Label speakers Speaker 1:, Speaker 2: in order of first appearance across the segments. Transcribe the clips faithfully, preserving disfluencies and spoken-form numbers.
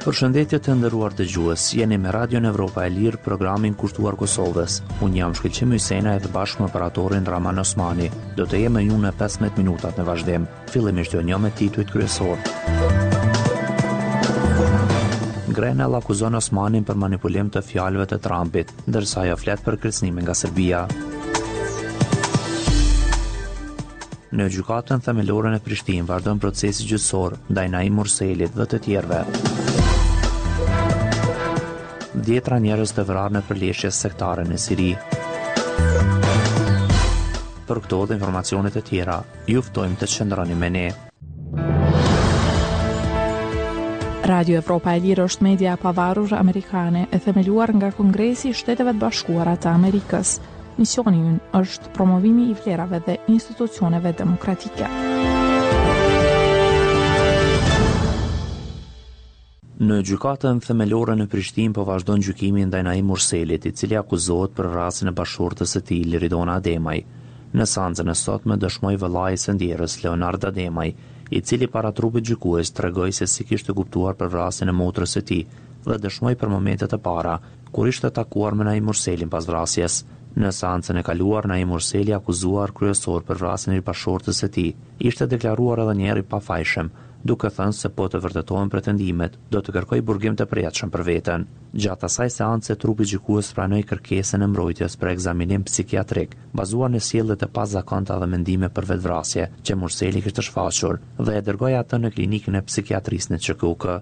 Speaker 1: Përshëndetje të nderuar dëgjues, jeni me Radion Evropa e Lirë, programin kushtuar Kosovës. Unë jam Shkëlqim Hysena edhe bashkë me operatorin Raman Osmani. Do të jemi ju në pesëmbëdhjetë minutat në vazhdim. Fillimisht do një me titujt kryesor. Grenell akuzon Osmanin për manipulim të fjalëve të Trumpit, ndërsa ajo flet për kërcënime nga Serbia. Në gjykatën themelore në Prishtinë vazhdon procesi gjyqësor ndaj Naim Murselit dhe të tjerëve. Dhjetra njerëz të vrarë në përleshje sektare në Siri. Për këto dhe informacionet e tjera, ju ftojmë të qëndroni me ne.
Speaker 2: Radio Evropa e Lirë është media e pavarur amerikane e themeluar nga Kongresi i Shteteve të Bashkuara të Amerikës. Misioni i ynë është promovimi i vlerave dhe institucioneve demokratike.
Speaker 1: Në gjykatën themelore në Prishtinë po vazhdon gjykimi ndaj Naim Murselit, i cili akuzohet për vrasjen e bashkëshortes së tij Liridona Ademaj. Në seancën e sotme dëshmoi vëllai i së ndjerës Leonard Ademaj, i cili para trupit gjykues tregoi se si kishte kuptuar për vrasjen e motrës së tij dhe dëshmoi për momentet e para kur ishte takuar me Naim Murselin pas vrasjes. Në seancën e kaluar, Naim Murseli akuzuar kryesor për vrasjen e bashkëshortes së tij, ishte deklaruar edhe një herë i pafajshëm, duke thënë se po të vërtetohen pretendimet, do të kërkoj burgim të përjetshëm për veten. Gjatë asaj seance, trupi gjykues pranoi kërkesën e mbrojtjes për ekzaminim psikiatrik, bazuar në sjelljet e pazakonta dhe mendime për vetvrasje që Murseli kishte shfaqur, dhe e dërgoi atë në klinikën e psikiatrisë në Q K U.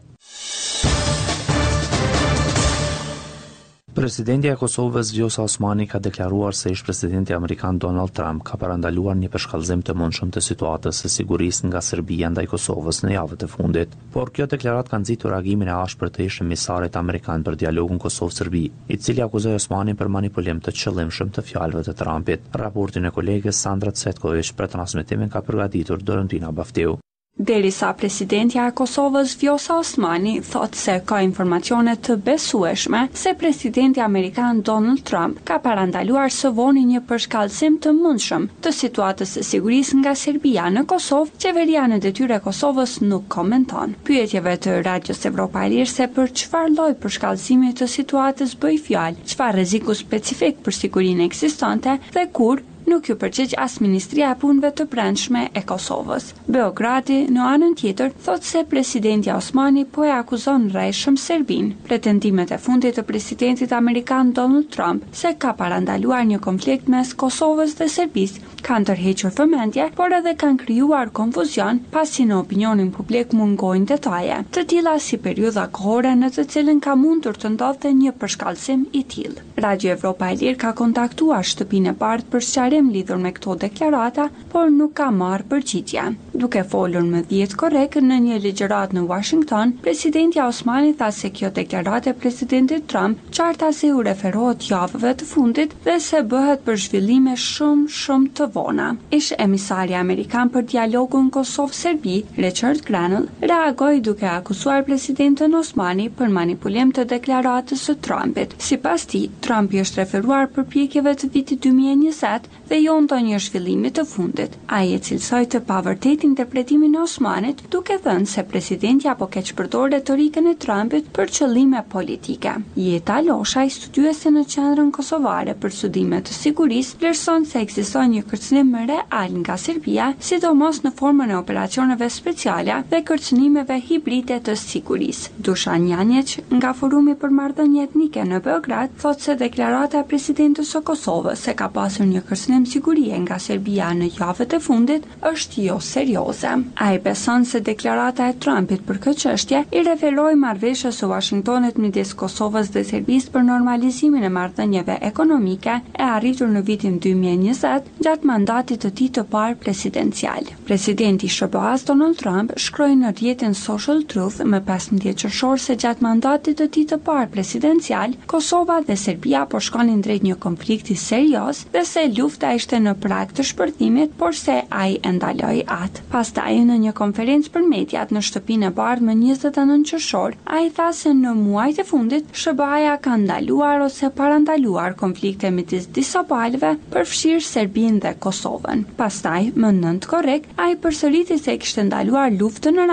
Speaker 1: Presidenti i Kosovës Vjosa Osmani ka deklaruar se ish presidenti amerikan Donald Trump ka parandaluar një përshkallëzim të mundshëm të situatës së sigurisë nga Serbia ndaj Kosovës në javët e fundit. Por kjo deklaratë ka nxitur reagimin e ashpër të ish emisarit amerikan për dialogun Kosovë-Serbi, i cili akuzoi Osmanin për manipulim të qëllimshëm të fjalëve të Trumpit. Raportin e kolegës Sandra Cvetković për transmetimin ka përgatitur Dorentina Baftiu.
Speaker 3: Derisa presidentja e Kosovës Vjosa Osmani thot se ka informacione të besueshme se presidenti amerikan Donald Trump ka parandaluar së voni një përshkallëzim të mundshëm të situatës së sigurisë nga Serbia në Kosovë, qeveria në detyrë e Kosovës nuk komenton. Pyetjeve të Radios Evropa e Lirë se për çfarë lloj përshkallëzimi të situatës bëj fjalë, çfarë rreziku specifik për sigurinë ekzistante dhe kur nuk ju përgjigj as Ministria e Punëve të Brendshme e Kosovës. Beogradi, në anën tjetër, thot se presidenti Osmani po e akuzon rrejshëm Serbin. Pretendimet e fundit të presidentit amerikan Donald Trump se ka parandaluar një konflikt mes Kosovës dhe Serbisë kanë tërhequr vëmendje, por edhe kanë krijuar konfuzion pasi në opinionin publik mungojnë detaje, të tilla si periudha kohore në të cilën ka mundur të ndodhte një përshkallëzim i tillë. Radio Evropa e Lirë ka kontaktuar shtëpinë e parë për sqarim lidhur me këto deklarata, por nuk ka marrë përgjigje. Duke folur me dhjetë korrek në një ligjëratë në Washington, presidenti Osmani tha se kjo deklarate e presidentit Trump qartasi u referohet javëve të fundit dhe se bëhet për zhvillime shumë shumë të vona. Ish emisari amerikan për dialogun Kosovë-Serbi, Richard Grenell, reagoi duke akuzuar presidentin Osmani për manipulim të deklaratës së Trumpit. Sipas tij, Trumpi është referuar përpjekjeve të vitit dy mijë e njëzet dhe jo ndonjë zhvillimi të fundit. Ai e cilësoi të pavërtetë interpretimin e Osmanit, duke thënë se presidenti apo keq përdor retorikën e Trumpit për qëllime politike. Jeta Losha, studiuese në Qendrën Kosovare për studime të sigurisë, vlerëson se ekziston një kërcënim real nga Serbia, sidomos në formën e operacioneve speciale dhe kërcënimeve hibride të sigurisë. Dušan Janjić, nga Forumi për Marrëdhënie Etnike në Beograd, thotë se deklarata e presidentës së Kosovës se ka pasur një kërcënim sigurie nga Serbia në javët e fundit është jo serioze. Ai beson se deklarata e Trumpit për këtë çështje i referoi marrëveshjes së Washingtonit midis Kosovës dhe Serbisë për normalizimin e marrëdhënieve ekonomike e arritur në vitin dy mijë e njëzet gjatë mandatit të tij të parë presidencial. Presidenti i S B A-s Donald Trump shkroi në rrjetin Social Truth më pesëmbëdhjetë qershor se gjatë mandatit të tij të parë presidencial, Kosova dhe Serbia po shkonin drejt një konflikti serioz dhe se lufta ishte në prag të shpërthimit, por se ai e ndaloi atë. Pastaj në një konferencë për mediat në shtëpinë e bardhë më njëzet e nëntë qershor, ai tha se në muajt e fundit S B A-ja ka ndaluar ose parandaluar konflikte midis disa palëve, përfshirë Serbinë dhe Kosovën. Pastaj, më nëntë korrekt, ai përsëriti se kishte ndaluar luftën në rajon,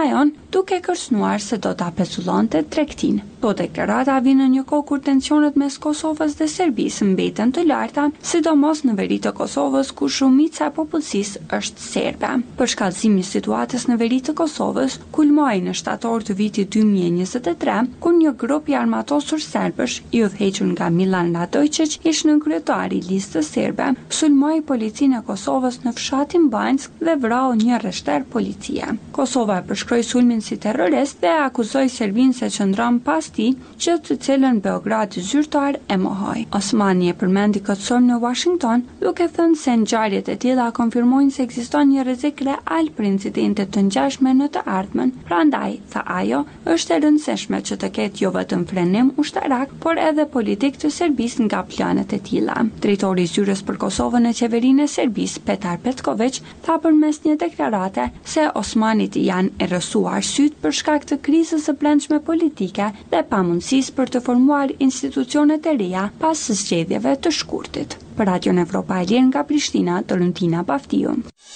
Speaker 3: duke kërcënuar se do ta pezullonte tregtinë. Po deklarata vjen në një kohë kur tensionet mes Kosovës dhe Serbisë mbeten të larta, sidomos në veri të Kosovës ku shumica e popullsisë është serbe. Për shkallëzimin e situatës në veri të Kosovës, kulmoi në shtator të vitit dy mijë e njëzet e tre, kur një grup i armatosur serbësh, i udhëhequr nga Milan Radojić, ish nën kryetari i listës serbe, sulmoi policinë e Kosovës në fshatin Banjsk dhe vrau një rreshter policie. Kosova e përshkroi sulmin si terrorist dhe akuzoi Serbinë se qëndron pas tij, që të cilën Beogradi zyrtar e mohoi. Osmani e përmendi këtë sulm në Washington, duke thënë se ngjarjet e tilla konfirmojnë se ekziston një rrezik real për incidente të ngjashme në të ardhmen. Prandaj, tha ajo, është e rëndësishme që të ketë jo vetëm frenim ushtarak, por edhe politik të Serbisë nga planet e tilla. Drejtori i zyrës për Kosovën e qeverinë e Serbisë, Petar Petković, tha përmes një deklarate se Osmanit janë errësuar syt për shkak të krizës së brendshme politike dhe pamundësisë për të formuar institucionet e reja pas zgjedhjeve të shkurtit. Për Radion Evropa e Lirë nga Prishtina, Tolentina Baftiu.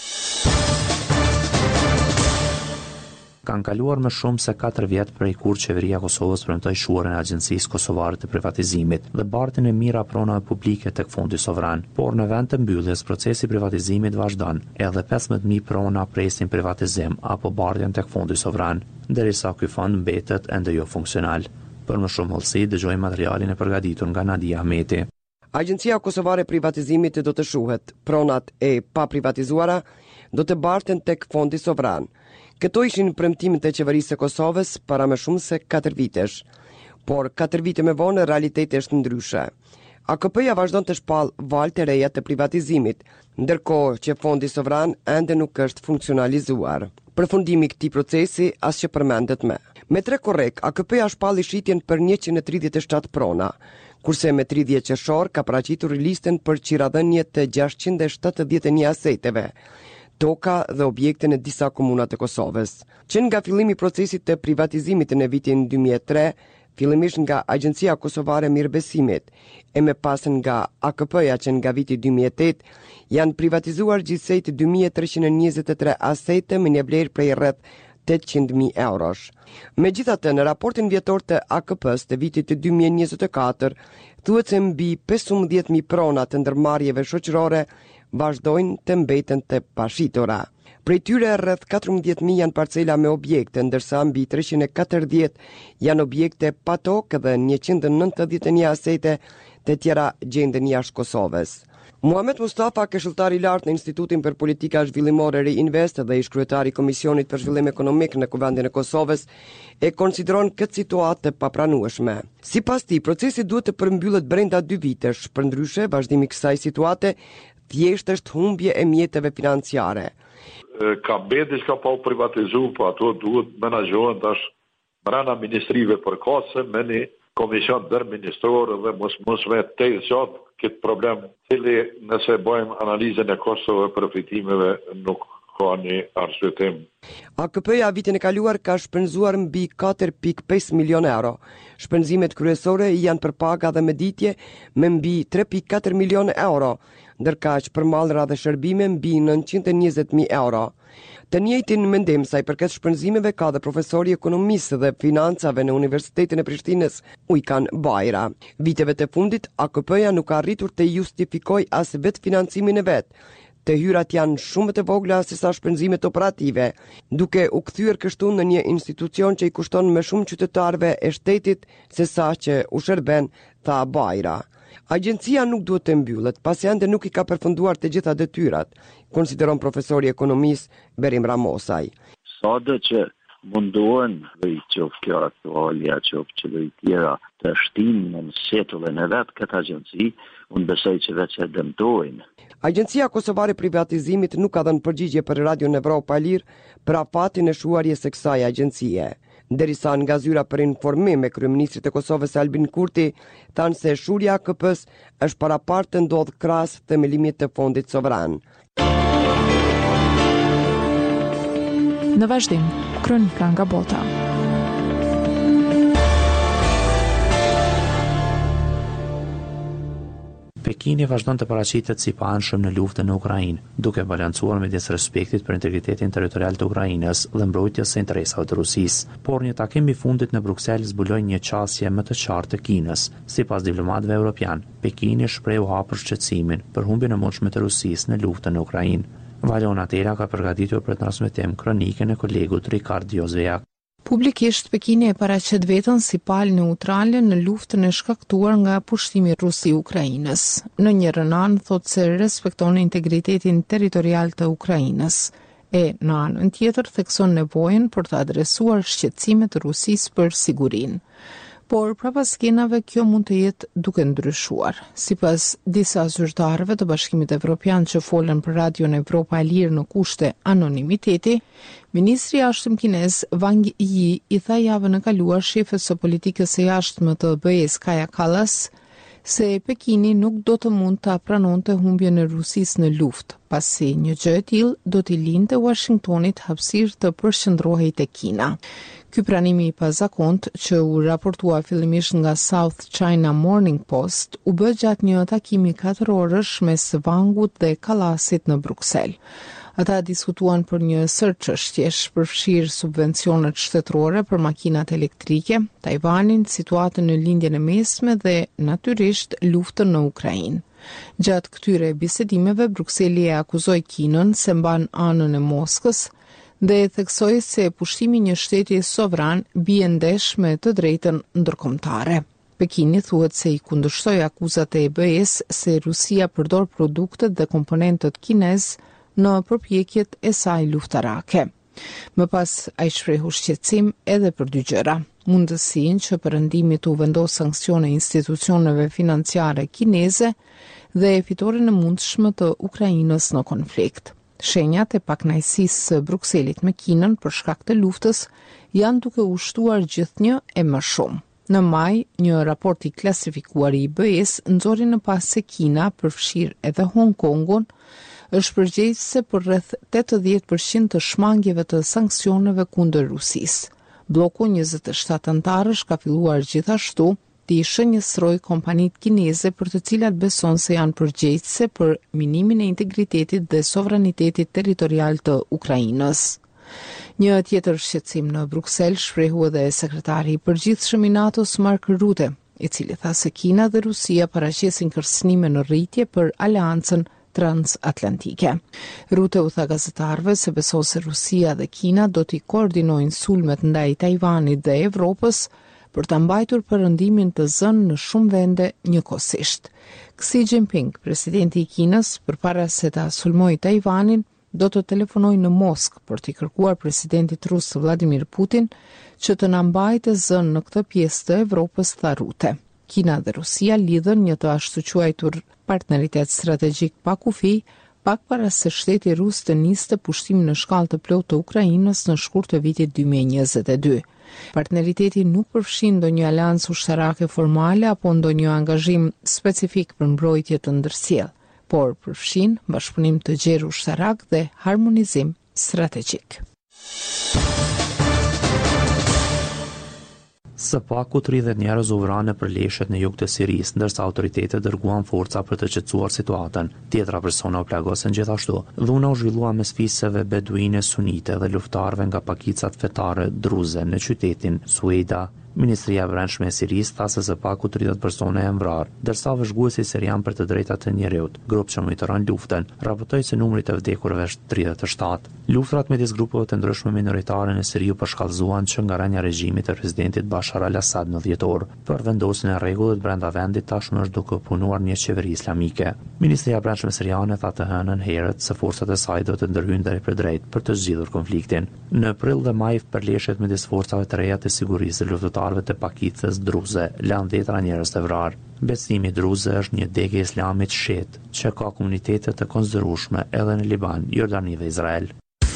Speaker 1: Kanë kaluar më shumë se katër vjet prej kur qeveria e Kosovës premtoi shuarjen e Agjencisë Kosovare të Privatizimit dhe bartën e mira pronave publike tek Fondi Sovran, por në vend të mbylljes procesi i privatizimit vazhdon, edhe pesëmbëdhjetë mijë prona presin privatizim apo bardhjen tek Fondi Sovran, derisa ky fond mbetet ende jo funksional. Për më shumë hollësi, dëgjojmë materialin e përgatitur nga Nadia Ahmeti.
Speaker 4: Agjencia Kosovare e Privatizimit do të shuhet. Pronat e paprivatizuara do të barten tek Fondi Sovran. Këto ishin premtimet e qeverisë së Kosovës para më shumë se katër vitesh, por katër vite më vonë realiteti është ndryshe. A K P-ja vazhdon të shpallë valë të reja të privatizimit, ndërkohë që Fondi Sovran ende nuk është funksionalizuar. Përfundimi i këtij procesi as që përmendet më. Me tre korrek, A K P-ja shpalli shitjen për njëqind e tridhjetë e shtatë prona, kurse me tridhjetë qershor ka paraqitur listën për qiradhënie të gjashtëqind e shtatëdhjetë e një aseteve, toka dhe objekte në disa komuna të Kosovës. Që nga fillimi i procesit të privatizimit në vitin dy mijë e tre, fillimisht nga Agjencia Kosovare e Mirëbesimit e më pas nga A K P-ja që nga viti dy mijë e tetë, janë privatizuar gjithsej dy mijë treqind e njëzet e tre asete me një vlerë prej rreth tetëqind mijë eurosh. Megjithatë, në raportin vjetor të A K P-s të vitit të dy mijë e njëzet e katër, thuhet se mbi pesëmbëdhjetë mijë prona të ndërmarrjeve shoqërore vazhdojnë të mbeten të pashitura. Prej tyre rreth katërmbëdhjetë mijë janë parcela me objekte, ndërsa mbi treqind e katërdhjetë janë objekte pa tokë dhe njëqind e nëntëdhjetë e një asete të tjera gjenden jashtë Kosovës. Muhamet Mustafa, këshilltar i lartë në Institutin për Politika Zhvillimore Reinvest dhe ish kryetari i Komisionit për Zhvillim Ekonomik në Kuvendin e Kosovës, e konsideron këtë situatë të papranueshme. Sipas tij, procesi duhet të përmbyllet brenda dy vitesh, përndryshe vazhdimi i kësaj situate thjesht është humbje e mjeteve financiare.
Speaker 5: Ka mbeti që ka pa u privatizu, po ato duhet menaxhohen tash brenda ministrive përkatëse me një komision ndërministror dhe mos mos me të gjatë këtë problem, cili nëse bëjmë analizën e kostove për fitimeve nuk ka një arsyetim.
Speaker 4: A K P-ja vitin e kaluar ka shpenzuar mbi katër pikë pesë milion euro. Shpenzimet kryesore janë për paga dhe mëditje me mbi tre pikë katër milion euro, ndërkaq për mallra dhe shërbime mbi nëntëqind e njëzet mijë euro. Të njëjtin mendim sa i përket shpenzimeve ka dhe profesori ekonomisë dhe financave në Universitetin e Prishtinës, Ujkan Bajra. Viteve të fundit, A K P-ja nuk ka arritur të justifikoj as vetë financimin e vet. Të hyrat janë shumë të vogla se sa shpenzimet operative, duke u kthyer kështu në një institucion që i kushton më shumë qytetarëve e shtetit se sa që u shërben, tha Bajra. Agjencia nuk duhet të mbyllet, pasi ende nuk i ka përfunduar të gjitha detyrat, konsideron profesori ekonomis Berim Ramosaj.
Speaker 6: Sado që mundohen dhe i qofë kjo aktualja, qofë që dhe i tjera të shtinë në setullin e vetë këtë agjenci, unë besoj që vetë që dëmtojnë.
Speaker 4: Agjencia Kosovare e Privatizimit nuk ka dhënë përgjigje për Radion Evropa e Lirë për afatin e shuarjes së kësaj agjencie. Derisa nga zyra për informim me kryeministrit e Kosovës Albin Kurti thanë se shurja A K P-s është parapart të ndodh krahas themelimit të Fondit Sovran.
Speaker 2: Në vazhdim, kronika nga bota.
Speaker 1: Pekini vazhdon të paraqitet si pa anshëm në luftën në Ukrainë, duke balancuar midis respektit për integritetin territorial të Ukrainës dhe mbrojtjes së interesave të Rusisë. Por një takim i fundit në Bruksel zbuloi një qasje më të qartë të Kinës. Sipas diplomatëve evropian, Pekini shprehu hapur shqetësimin për humbjen e mundshme të Rusisë në luftën në Ukrainë. Valona Tela ka përgatitur për transmetim kronikën e kolegut Rikard Jozveak.
Speaker 2: Publikisht, Pekini e paraqet veten si palë neutrale në luftën e shkaktuar nga pushtimi rus i Ukrainës. Në një anë thotë se respekton integritetin territorial të Ukrainës e në anën tjetër thekson nevojën për të adresuar shqetësimet të Rusisë për sigurinë. Por prapas skenave kjo mund të jetë duke ndryshuar. Sipas disa zyrtarëve të Bashkimit Evropian që folën për Radion Evropa e Lirë në kushte anonimiteti, ministri i jashtëm kinez Wang Yi i tha javën e kaluar shefes së politikës së jashtme të B E-s Kaja Kallas se Pekini nuk do të mund ta pranonte humbjen e Rusisë në luftë, pasi një gjë e tillë do t'i linte Washingtonit hapësirë të përqendrohej tek Kina. Ky pranimi i pazakont që u raportua fillimisht nga South China Morning Post u bë gjatë një takimi katër orësh mes Wangut dhe Kallasit në Bruksel. Ata diskutuan për një sër çështjesh, përfshirë subvencionet shtetërore për makinat elektrike, Tajvanin, situatën në lindjen e mesme dhe natyrisht luftën në Ukrainë. Gjatë këtyre bisedimeve, Brukseli e akuzoi Kinën se mban anën e Moskës dhe e theksoi se pushtimi një shteti sovran bie ndesh me të drejtën ndërkombëtare. Pekini thuhet se i kundërshtoi akuzat e B E-s se Rusia përdor produktet dhe komponentët kinez në përpjekjet e saj luftarake. Më pas ai shprehu shqetësim edhe për dy gjëra: mundësinë që perëndimi të u vendos sanksione institucioneve financiare kineze dhe fitoren e mundshme të Ukrainës në konflikt. Shenjat e pakënaqësisë së Brukselit me Kinën për shkak të luftës janë duke u shtuar gjithnjë e më shumë. Në maj, një raport i klasifikuar i B E-s nxori në pas se Kina, përfshirë edhe Hong Kongun, është përgjegjëse për rreth tetëdhjetë përqind të shmangjeve të sanksioneve kundër Rusisë. Bloku njëzet e shtatë antarësh ka filluar gjithashtu të i shënjësroj kompanitë kineze për të cilat beson se janë përgjegjëse për minimin e integritetit dhe sovranitetit territorial të Ukrainës. Një tjetër shqetësim në Bruksel shprehu edhe sekretari i përgjithshëm i NATO-s Mark Rutte, i cili tha se Kina dhe Rusia paraqesin kërcënime në rritje për aleancën transatlantike. Rutte u tha gazetarëve se beson se Rusia dhe Kina do t'i koordinojnë sulmet ndaj Tajvanit dhe Evropës për të mbajtur perëndimin të zënë në shumë vende njëkohësisht. Xi Jinping, presidenti i Kinës, përpara se ta sulmojë Tajvanin, do të telefonojë në Moskë për t'i kërkuar presidentit rus Vladimir Putin që të na mbajtë zënë në këtë pjesë të Evropës, tha Rutte. Kina dhe Rusia lidhen një të ashtu quajtur partneritet strategjik pa kufi, pak para se shteti rus të niste pushtimin në shkallë të plotë të Ukrainës në shkurt të vitit dy mijë e njëzet e dy. Partneriteti nuk përfshin ndonjë aleancë ushtarake formale apo ndonjë angazhim specifik për mbrojtje të ndërsjellë, por përfshin bashkëpunim të gjerë ushtarak dhe harmonizim strategjik.
Speaker 1: Së paku tridhjetë njerëz u vranë në përleshjet në jug të Sirisë, ndërsa autoritetet dërguan forca për të qetësuar situatën. Tjetra persona u plagosen gjithashtu. Dhuna u zhvillua mes fisëve beduine sunite dhe luftarëve nga pakicat fetare druze në qytetin Sueda. Ministria e Brendshme e Sirisë tha se së paku tridhjetë persona janë vrarë, ndërsa vëzhguesi sirian për të drejtat të njerëzit, grup që monitoron luftën, raportoi se numri të vdekurve është tridhjetë e shtatë. Luftrat midis grupeve të ndryshme minoritare në Siri u përshkallëzuan që nga rënia e regjimit të presidentit Bashar al-Assad në dhjetor. Për vendosjen e rregullit brenda vendit tashmë është duke punuar një qeveri islamike. Ministria e Brendshme siriane tha të hënën herët se forcat e saj do të ndërhyjnë drejt për drejt për të zgjidhur konfliktin. Në prill dhe maj përleshjet midis forcave të reja të sigurisë dhe luftëtarëve të pakicës druze lanë dhjetra njerëz të vrarë. Besimi druze është një degë islamit shet që ka komunitete të konsiderueshme edhe në Liban, Jordani dhe Izrael.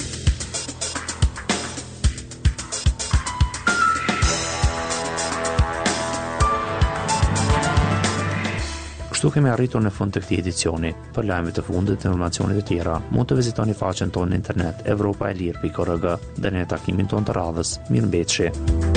Speaker 1: Kështu kemi arritur në fund të këtij edicioni. Për lajmet e fundit dhe informacionet e tjera, mund të vizitoni faqen tonë në internet evropaelir pikë org. Deri në takimin tonë të radhës, mirëmbëjtje.